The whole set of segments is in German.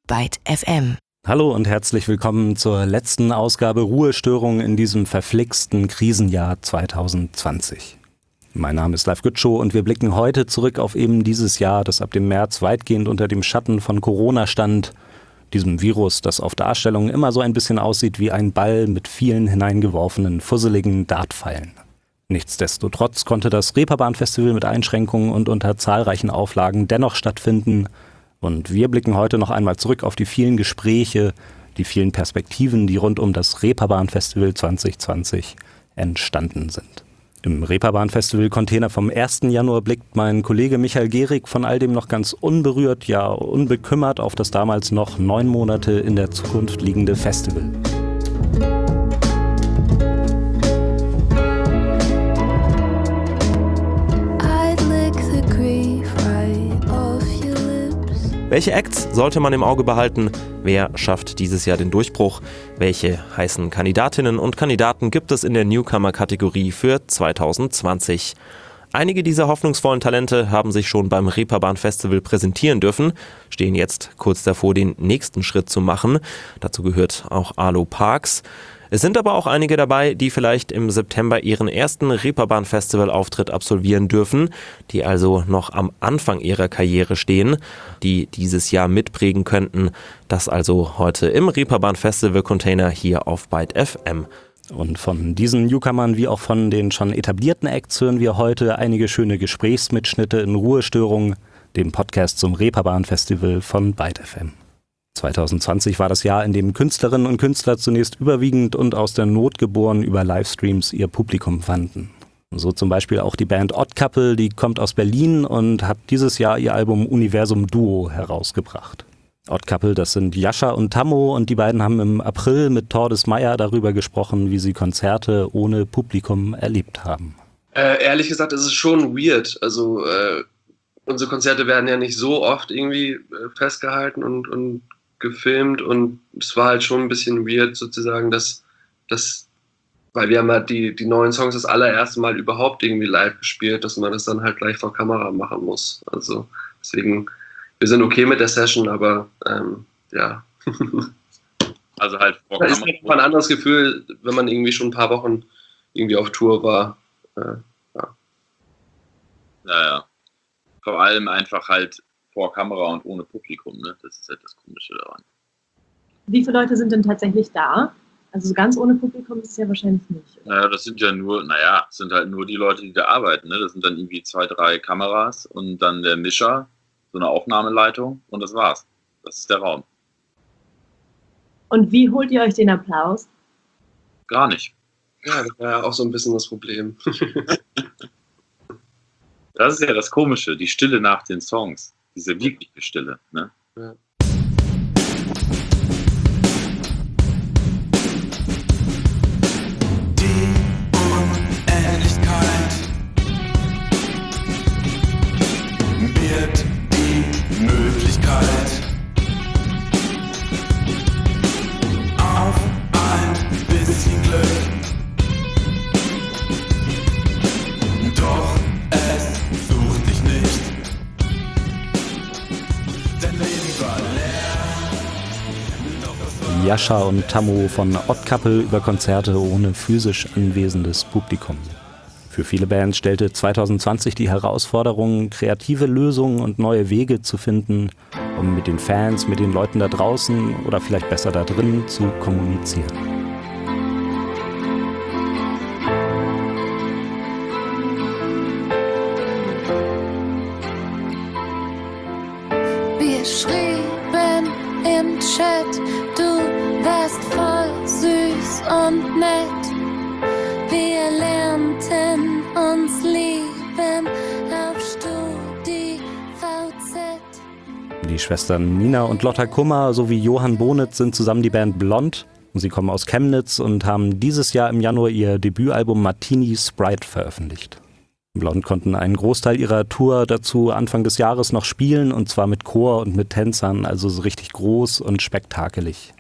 Byte FM. Hallo und herzlich willkommen zur letzten Ausgabe Ruhestörung in diesem verflixten Krisenjahr 2020. Mein Name ist Leif Gütschow und wir blicken heute zurück auf eben dieses Jahr, das ab dem März weitgehend unter dem Schatten von Corona stand. Diesem Virus, das auf Darstellungen immer so ein bisschen aussieht wie ein Ball mit vielen hineingeworfenen, fusseligen Dartpfeilen. Nichtsdestotrotz konnte das Reeperbahn-Festival mit Einschränkungen und unter zahlreichen Auflagen dennoch stattfinden. Und wir blicken heute noch einmal zurück auf die vielen Gespräche, die vielen Perspektiven, die rund um das Reeperbahn-Festival 2020 entstanden sind. Im Reeperbahn-Festival-Container vom 1. Januar blickt mein Kollege Michael Gehrig von all dem noch ganz unberührt, ja unbekümmert auf das damals noch 9 Monate in der Zukunft liegende Festival. Welche Acts sollte man im Auge behalten? Wer schafft dieses Jahr den Durchbruch? Welche heißen Kandidatinnen und Kandidaten gibt es in der Newcomer-Kategorie für 2020? Einige dieser hoffnungsvollen Talente haben sich schon beim Reeperbahn-Festival präsentieren dürfen, stehen jetzt kurz davor, den nächsten Schritt zu machen. Dazu gehört auch Arlo Parks. Es sind aber auch einige dabei, die vielleicht im September ihren ersten Reeperbahn-Festival-Auftritt absolvieren dürfen, die also noch am Anfang ihrer Karriere stehen, die dieses Jahr mitprägen könnten. Das also heute im Reeperbahn-Festival-Container hier auf Byte FM. Und von diesen Newcomern wie auch von den schon etablierten Acts hören wir heute einige schöne Gesprächsmitschnitte in Ruhestörung, dem Podcast zum Reeperbahn-Festival von Byte FM. 2020 war das Jahr, in dem Künstlerinnen und Künstler zunächst überwiegend und aus der Not geboren über Livestreams ihr Publikum fanden. So zum Beispiel auch die Band Odd Couple, die kommt aus Berlin und hat dieses Jahr ihr Album Universum Duo herausgebracht. Odd Couple, das sind Jascha und Tammo und die beiden haben im April mit Tordes Meyer darüber gesprochen, wie sie Konzerte ohne Publikum erlebt haben. Ehrlich gesagt, ist es schon weird. Also unsere Konzerte werden ja nicht so oft irgendwie festgehalten und gefilmt und es war halt schon ein bisschen weird sozusagen, dass weil wir haben halt die neuen Songs das allererste Mal überhaupt irgendwie live gespielt, dass man das dann halt gleich vor Kamera machen muss. Also deswegen, wir sind okay mit der Session, aber ja. Also halt vor Kamera. Das ist halt ein anderes Gefühl, wenn man irgendwie schon ein paar Wochen irgendwie auf Tour war. Ja. Vor allem einfach halt vor Kamera und ohne Publikum, ne? Das ist halt das Komische daran. Wie viele Leute sind denn tatsächlich da? Also so ganz ohne Publikum ist es ja wahrscheinlich nicht. Naja, das sind ja sind halt nur die Leute, die da arbeiten, ne? Das sind dann irgendwie 2, 3 Kameras und dann der Mischer, so eine Aufnahmeleitung und das war's. Das ist der Raum. Und wie holt ihr euch den Applaus? Gar nicht. Ja, das war ja auch so ein bisschen das Problem. Das ist ja das Komische, die Stille nach den Songs. Diese wirkliche Stille, ne? Ja. Die Unendlichkeit wird die Möglichkeit auf ein bisschen Glück. Doch es sucht dich nicht. Dein Leben war leer. Jascha und Tammo von Odd Couple über Konzerte ohne physisch anwesendes Publikum. Für viele Bands stellte 2020 die Herausforderung, kreative Lösungen und neue Wege zu finden, um mit den Fans, mit den Leuten da draußen oder vielleicht besser da drin zu kommunizieren. Wir schrieben im Chat, du warst voll süß und nett. Wir lernten uns lieben auf StudiVZ. Die Schwestern Nina und Lotta Kummer sowie Johann Bonitz sind zusammen die Band Blond. Sie kommen aus Chemnitz und haben dieses Jahr im Januar ihr Debütalbum Martini Sprite veröffentlicht. Blond konnten einen Großteil ihrer Tour dazu Anfang des Jahres noch spielen, und zwar mit Chor und mit Tänzern, also so richtig groß und spektakelig.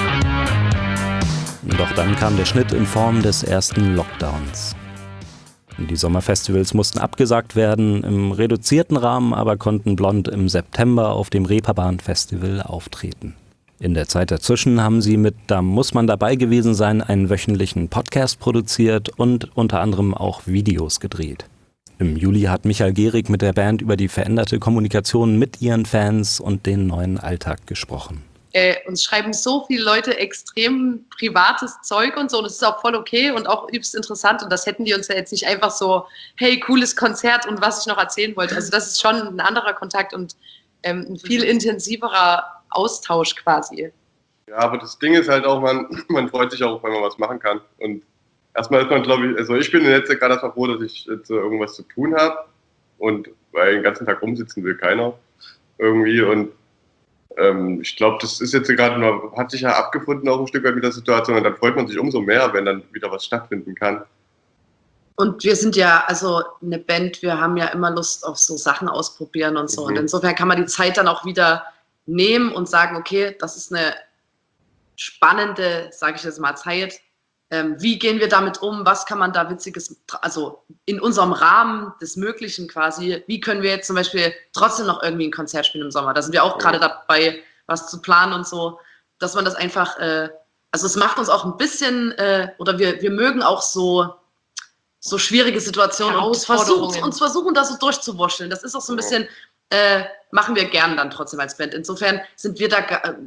Doch dann kam der Schnitt in Form des ersten Lockdowns. Die Sommerfestivals mussten abgesagt werden, im reduzierten Rahmen aber konnten Blond im September auf dem Reeperbahn Festival auftreten. In der Zeit dazwischen haben sie mit Da muss man dabei gewesen sein einen wöchentlichen Podcast produziert und unter anderem auch Videos gedreht. Im Juli hat Michael Gehrig mit der Band über die veränderte Kommunikation mit ihren Fans und den neuen Alltag gesprochen. Uns schreiben so viele Leute extrem privates Zeug und so, und das ist auch voll okay und auch übelst interessant, und das hätten die uns ja jetzt nicht einfach so, hey, cooles Konzert und was ich noch erzählen wollte. Also das ist schon ein anderer Kontakt und ein viel intensiverer Austausch quasi. Ja, aber das Ding ist halt auch, man freut sich auch, wenn man was machen kann. Und erstmal ist man, glaube ich, also ich bin jetzt gerade erstmal froh, dass ich jetzt irgendwas zu tun habe, und weil den ganzen Tag rumsitzen will keiner irgendwie, und ich glaube, das ist jetzt gerade noch, hat sich ja abgefunden auch ein Stück weit mit der Situation, und dann freut man sich umso mehr, wenn dann wieder was stattfinden kann. Und wir sind ja, also eine Band, wir haben ja immer Lust auf so Sachen ausprobieren und so. Und insofern kann man die Zeit dann auch wieder nehmen und sagen, okay, das ist eine spannende, sage ich jetzt mal, Zeit. Wie gehen wir damit um? Was kann man da Witziges, also in unserem Rahmen des Möglichen quasi, wie können wir jetzt zum Beispiel trotzdem noch irgendwie ein Konzert spielen im Sommer? Da sind wir auch gerade dabei, was zu planen und so, dass man das einfach, also es macht uns auch ein bisschen, oder wir mögen auch so schwierige Situationen und versuchen da so durchzuwurschteln. Das ist auch so ein bisschen, machen wir gern dann trotzdem als Band. Insofern sind wir da,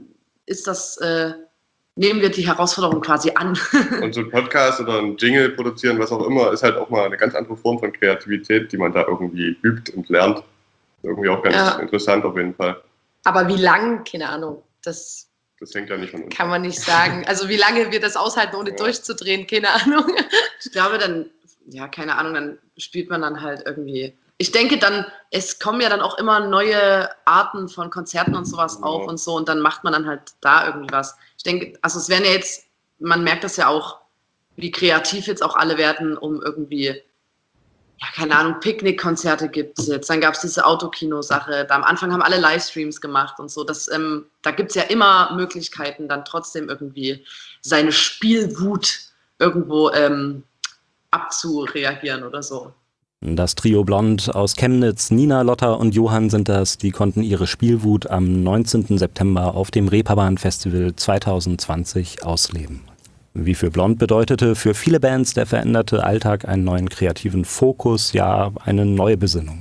nehmen wir die Herausforderung quasi an. Und so ein Podcast oder ein Jingle produzieren, was auch immer, ist halt auch mal eine ganz andere Form von Kreativität, die man da irgendwie übt und lernt. Irgendwie auch ganz interessant auf jeden Fall. Aber wie lang, keine Ahnung, das hängt ja nicht von uns. Kann man nicht sagen. Also wie lange wir das aushalten, ohne durchzudrehen, keine Ahnung. Ich glaube dann, keine Ahnung, dann spielt man dann halt irgendwie. Ich denke dann, es kommen ja dann auch immer neue Arten von Konzerten und sowas auf und so, und dann macht man dann halt da irgendwie was. Ich denke, also es werden ja jetzt, man merkt das ja auch, wie kreativ jetzt auch alle werden, um irgendwie, keine Ahnung, Picknickkonzerte gibt es jetzt, dann gab es diese Autokino-Sache, da am Anfang haben alle Livestreams gemacht und so, da gibt es ja immer Möglichkeiten, dann trotzdem irgendwie seine Spielwut irgendwo abzureagieren oder so. Das Trio Blond aus Chemnitz, Nina, Lotta und Johann sind das, die konnten ihre Spielwut am 19. September auf dem Reeperbahn Festival 2020 ausleben. Wie für Blond bedeutete für viele Bands der veränderte Alltag einen neuen kreativen Fokus, ja, eine neue Besinnung.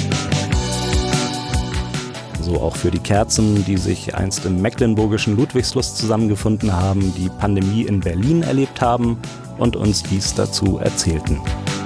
So auch für die Kerzen, die sich einst im mecklenburgischen Ludwigslust zusammengefunden haben, die Pandemie in Berlin erlebt haben und uns dies dazu erzählten.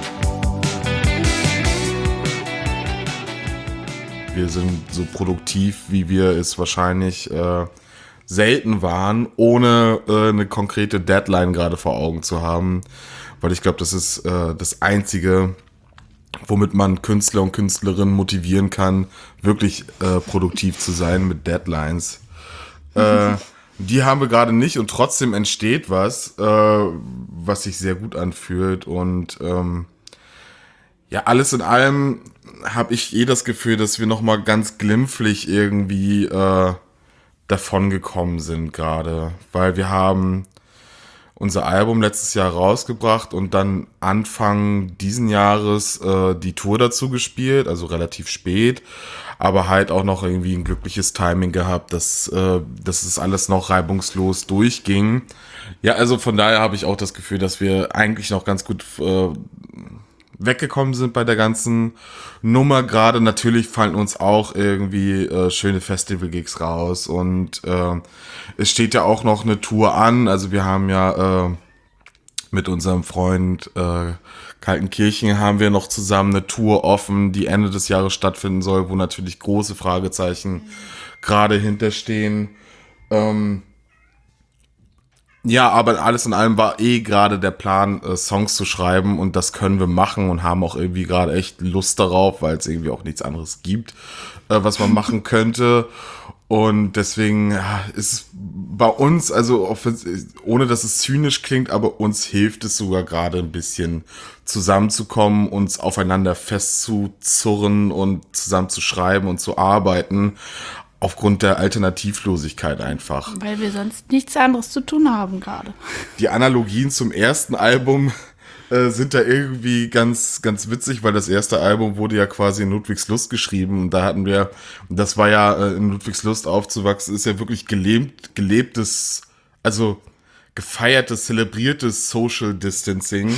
Wir sind so produktiv, wie wir es wahrscheinlich selten waren, ohne eine konkrete Deadline gerade vor Augen zu haben. Weil ich glaube, das ist das Einzige, womit man Künstler und Künstlerinnen motivieren kann, wirklich produktiv zu sein mit Deadlines. Die haben wir gerade nicht, und trotzdem entsteht was, was sich sehr gut anfühlt. Und alles in allem habe ich das Gefühl, dass wir nochmal ganz glimpflich irgendwie davon gekommen sind gerade. Weil wir haben unser Album letztes Jahr rausgebracht und dann Anfang diesen Jahres die Tour dazu gespielt, also relativ spät, aber halt auch noch irgendwie ein glückliches Timing gehabt, dass es alles noch reibungslos durchging. Ja, also von daher habe ich auch das Gefühl, dass wir eigentlich noch ganz gut weggekommen sind bei der ganzen Nummer. Gerade natürlich fallen uns auch irgendwie schöne Festival-Gigs raus, und es steht ja auch noch eine Tour an. Also wir haben ja mit unserem Freund Kaltenkirchen haben wir noch zusammen eine Tour offen, die Ende des Jahres stattfinden soll, wo natürlich große Fragezeichen gerade hinterstehen. Ja, aber alles in allem war gerade der Plan, Songs zu schreiben, und das können wir machen und haben auch irgendwie gerade echt Lust darauf, weil es irgendwie auch nichts anderes gibt, was man machen könnte. Und deswegen ist bei uns, also ohne dass es zynisch klingt, aber uns hilft es sogar gerade ein bisschen zusammenzukommen, uns aufeinander festzuzurren und zusammen zu schreiben und zu arbeiten. Aufgrund der Alternativlosigkeit einfach. Weil wir sonst nichts anderes zu tun haben gerade. Die Analogien zum ersten Album sind da irgendwie ganz, ganz witzig, weil das erste Album wurde ja quasi in Ludwigslust geschrieben und da hatten wir, das war ja in Ludwigslust aufzuwachsen, ist ja wirklich gelebtes, also gefeiertes, zelebriertes Social Distancing,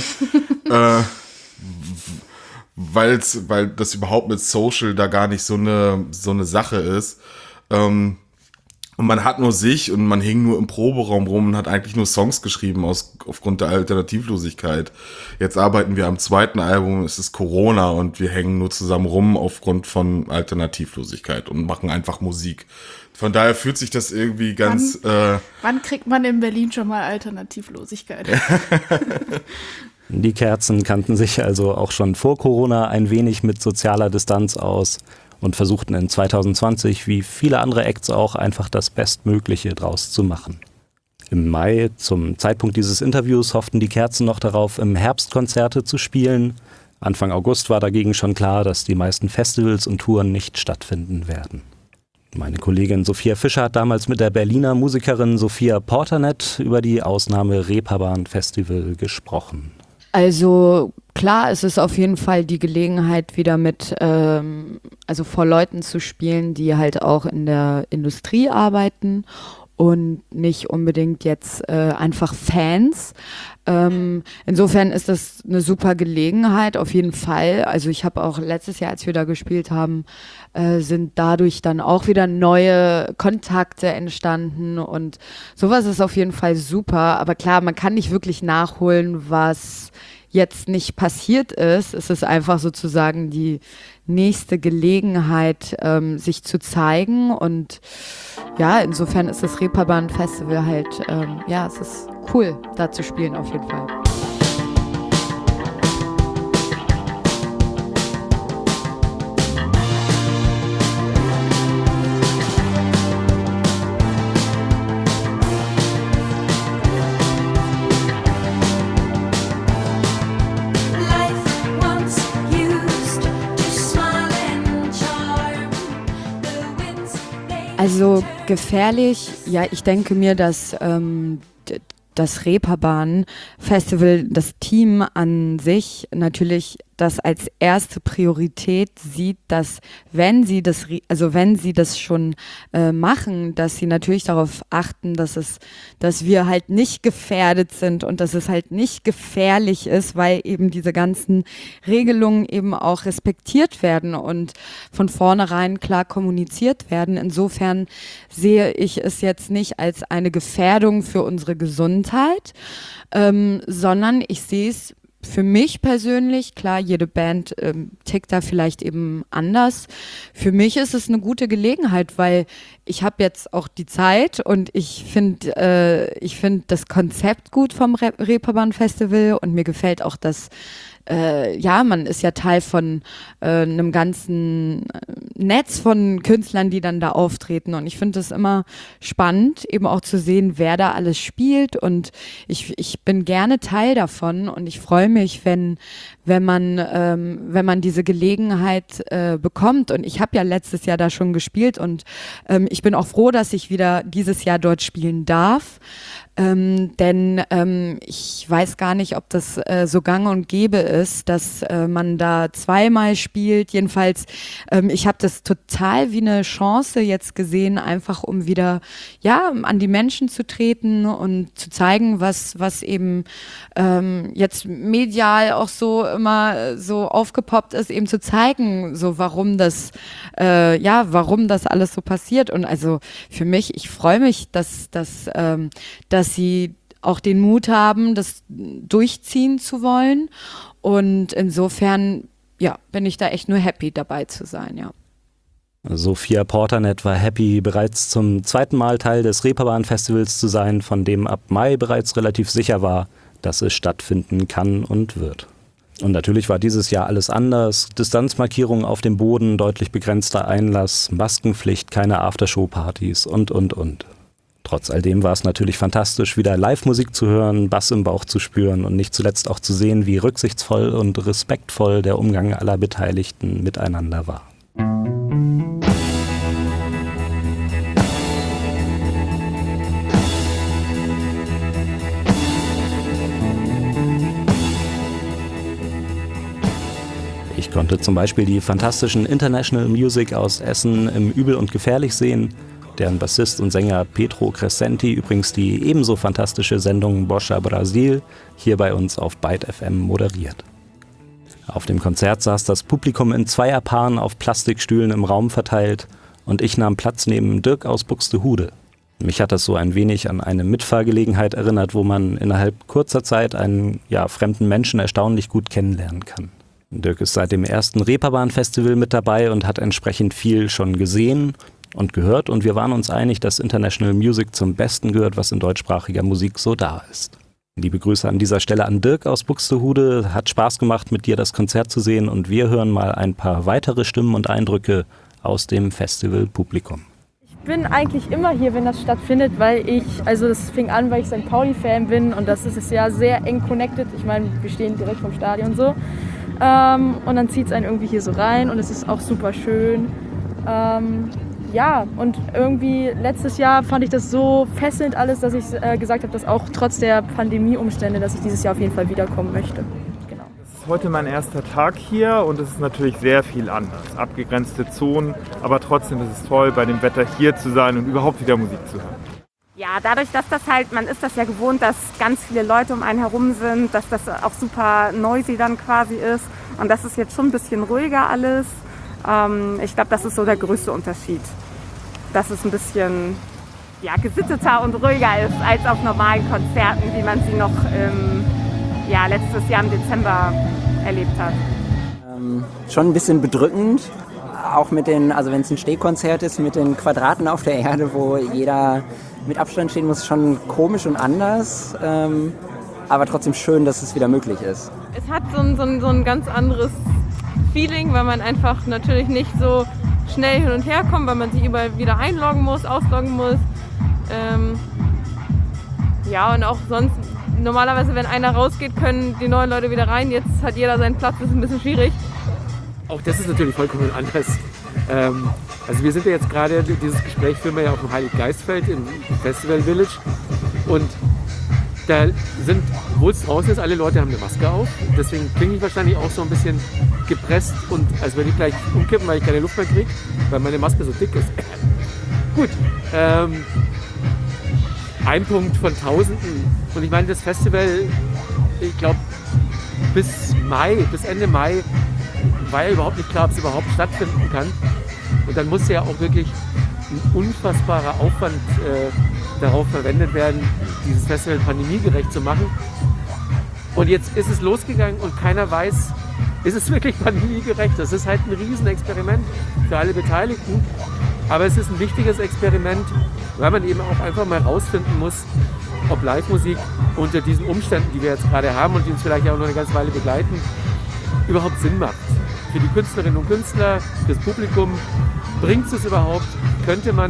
weil das überhaupt mit Social da gar nicht so eine Sache ist. Und man hat nur sich und man hing nur im Proberaum rum und hat eigentlich nur Songs geschrieben aufgrund der Alternativlosigkeit. Jetzt arbeiten wir am zweiten Album, es ist Corona und wir hängen nur zusammen rum aufgrund von Alternativlosigkeit und machen einfach Musik. Von daher fühlt sich das irgendwie ganz... Wann kriegt man in Berlin schon mal Alternativlosigkeit? Die Kerzen kannten sich also auch schon vor Corona ein wenig mit sozialer Distanz aus und versuchten in 2020, wie viele andere Acts auch, einfach das Bestmögliche draus zu machen. Im Mai, zum Zeitpunkt dieses Interviews, hofften die Kerzen noch darauf, im Herbst Konzerte zu spielen. Anfang August war dagegen schon klar, dass die meisten Festivals und Touren nicht stattfinden werden. Meine Kollegin Sophia Fischer hat damals mit der Berliner Musikerin Sophia Porternet über die Ausnahme Reeperbahn Festival gesprochen. Also klar, es ist auf jeden Fall die Gelegenheit, wieder also vor Leuten zu spielen, die halt auch in der Industrie arbeiten und nicht unbedingt jetzt einfach Fans. Insofern ist das eine super Gelegenheit, auf jeden Fall. Also ich habe auch letztes Jahr, als wir da gespielt haben, sind dadurch dann auch wieder neue Kontakte entstanden und sowas ist auf jeden Fall super. Aber klar, man kann nicht wirklich nachholen, was jetzt nicht passiert ist. Es ist einfach sozusagen die nächste Gelegenheit, sich zu zeigen und ja, insofern ist das Reeperbahn Festival halt, es ist cool, da zu spielen auf jeden Fall. Also gefährlich, ja, ich denke mir, dass das Reeperbahn Festival, das Team an sich natürlich das als erste Priorität sieht, dass wenn sie das schon machen, dass sie natürlich darauf achten, dass wir halt nicht gefährdet sind und dass es halt nicht gefährlich ist, weil eben diese ganzen Regelungen eben auch respektiert werden und von vornherein klar kommuniziert werden. Insofern sehe ich es jetzt nicht als eine Gefährdung für unsere Gesundheit, sondern ich sehe es für mich persönlich, klar, jede Band tickt da vielleicht eben anders. Für mich ist es eine gute Gelegenheit, weil ich habe jetzt auch die Zeit und ich finde das Konzept gut vom Reeperbahn Festival und mir gefällt auch das, man ist ja Teil von einem ganzen Netz von Künstlern, die dann da auftreten und ich finde es immer spannend, eben auch zu sehen, wer da alles spielt und ich bin gerne Teil davon und ich freue mich, wenn man diese Gelegenheit bekommt und ich habe ja letztes Jahr da schon gespielt und ich bin auch froh, dass ich wieder dieses Jahr dort spielen darf. Denn ich weiß gar nicht, ob das so gang und gäbe ist, dass man da zweimal spielt. Jedenfalls, ich habe das total wie eine Chance jetzt gesehen, einfach um wieder an die Menschen zu treten und zu zeigen, was eben jetzt medial auch so immer so aufgepoppt ist, eben zu zeigen, so warum das alles so passiert. Und also für mich, ich freue mich, dass sie auch den Mut haben, das durchziehen zu wollen. Und insofern, bin ich da echt nur happy, dabei zu sein, ja. Sophia Porternet war happy, bereits zum zweiten Mal Teil des Reeperbahn Festivals zu sein, von dem ab Mai bereits relativ sicher war, dass es stattfinden kann und wird. Und natürlich war dieses Jahr alles anders. Distanzmarkierungen auf dem Boden, deutlich begrenzter Einlass, Maskenpflicht, keine Aftershow-Partys und. Trotz all dem war es natürlich fantastisch, wieder Live-Musik zu hören, Bass im Bauch zu spüren und nicht zuletzt auch zu sehen, wie rücksichtsvoll und respektvoll der Umgang aller Beteiligten miteinander war. Ich konnte zum Beispiel die fantastischen International Music aus Essen im Übel und Gefährlich sehen, deren Bassist und Sänger Petro Crescenti übrigens die ebenso fantastische Sendung Bossa Brasil hier bei uns auf Byte FM moderiert. Auf dem Konzert saß das Publikum in Zweierpaaren auf Plastikstühlen im Raum verteilt und ich nahm Platz neben Dirk aus Buxtehude. Mich hat das so ein wenig an eine Mitfahrgelegenheit erinnert, wo man innerhalb kurzer Zeit einen fremden Menschen erstaunlich gut kennenlernen kann. Dirk ist seit dem ersten Reeperbahn-Festival mit dabei und hat entsprechend viel schon gesehen und gehört und wir waren uns einig, dass International Music zum Besten gehört, was in deutschsprachiger Musik so da ist. Liebe Grüße an dieser Stelle an Dirk aus Buxtehude, hat Spaß gemacht, mit dir das Konzert zu sehen und wir hören mal ein paar weitere Stimmen und Eindrücke aus dem Festivalpublikum. Ich bin eigentlich immer hier, wenn das stattfindet, das fing an, weil ich St. Pauli-Fan bin und das ist ja sehr eng connected. Ich meine, wir stehen direkt vom Stadion so. Und dann zieht es einen irgendwie hier so rein und es ist auch super schön. Und irgendwie letztes Jahr fand ich das so fesselnd alles, dass ich gesagt habe, dass auch trotz der Pandemie-Umstände, dass ich dieses Jahr auf jeden Fall wiederkommen möchte. Genau. Es ist heute mein erster Tag hier und es ist natürlich sehr viel anders. Abgegrenzte Zonen, aber trotzdem ist es toll, bei dem Wetter hier zu sein und überhaupt wieder Musik zu hören. Ja, dadurch, dass man ist das ja gewohnt, dass ganz viele Leute um einen herum sind, dass das auch super noisy dann quasi ist und das ist jetzt schon ein bisschen ruhiger alles. Ich glaube, das ist so der größte Unterschied, dass es ein bisschen gesitteter und ruhiger ist als auf normalen Konzerten, wie man sie noch letztes Jahr im Dezember erlebt hat. Schon ein bisschen bedrückend. Auch wenn es ein Stehkonzert ist, mit den Quadraten auf der Erde, wo jeder mit Abstand stehen muss, schon komisch und anders. Aber trotzdem schön, dass es wieder möglich ist. Es hat so ein ganz anderes Feeling, weil man einfach natürlich nicht so schnell hin und her kommt, weil man sich überall wieder einloggen muss, ausloggen muss. Und auch sonst, normalerweise, wenn einer rausgeht, können die neuen Leute wieder rein. Jetzt hat jeder seinen Platz, das ist ein bisschen schwierig. Auch das ist natürlich vollkommen anders. Wir sind ja jetzt gerade, dieses Gespräch führen wir ja auf dem Heiliggeistfeld im Festival Village und da sind, obwohl es draußen ist, alle Leute haben eine Maske auf, deswegen klinge ich wahrscheinlich auch so ein bisschen gepresst und als wenn ich gleich umkippen, weil ich keine Luft mehr kriege, weil meine Maske so dick ist. Gut, ein Punkt von Tausenden und ich meine, das Festival, ich glaube, bis Ende Mai war ja überhaupt nicht klar, ob es überhaupt stattfinden kann. Und dann muss ja auch wirklich ein unfassbarer Aufwand darauf verwendet werden, dieses Festival pandemiegerecht zu machen. Und jetzt ist es losgegangen und keiner weiß, ist es wirklich pandemiegerecht? Das ist halt ein Riesenexperiment für alle Beteiligten. Aber es ist ein wichtiges Experiment, weil man eben auch einfach mal rausfinden muss, ob Live-Musik unter diesen Umständen, die wir jetzt gerade haben und die uns vielleicht auch noch eine ganze Weile begleiten, überhaupt Sinn macht. Für die Künstlerinnen und Künstler, fürs Publikum, bringt es überhaupt? Könnte man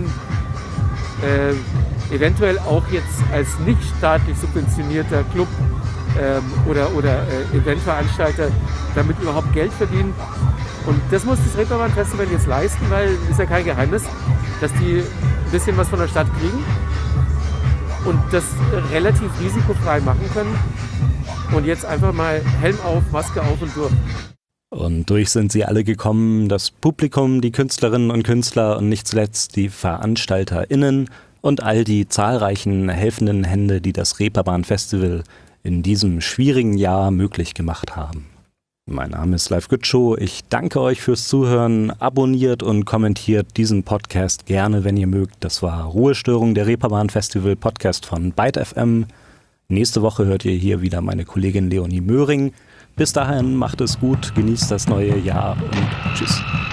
eventuell auch jetzt als nicht staatlich subventionierter Club oder Eventveranstalter damit überhaupt Geld verdienen? Und das muss das Reeperbahn Festival jetzt leisten, weil ist ja kein Geheimnis, dass die ein bisschen was von der Stadt kriegen und das relativ risikofrei machen können. Und jetzt einfach mal Helm auf, Maske auf und durch. Und durch sind sie alle gekommen, das Publikum, die Künstlerinnen und Künstler und nicht zuletzt die VeranstalterInnen und all die zahlreichen helfenden Hände, die das Reeperbahn Festival in diesem schwierigen Jahr möglich gemacht haben. Mein Name ist Leif Gütschow, ich danke euch fürs Zuhören, abonniert und kommentiert diesen Podcast gerne, wenn ihr mögt. Das war Ruhestörung, der Reeperbahn Festival Podcast von Byte FM. Nächste Woche hört ihr hier wieder meine Kollegin Leonie Möhring. Bis dahin macht es gut, genießt das neue Jahr und tschüss.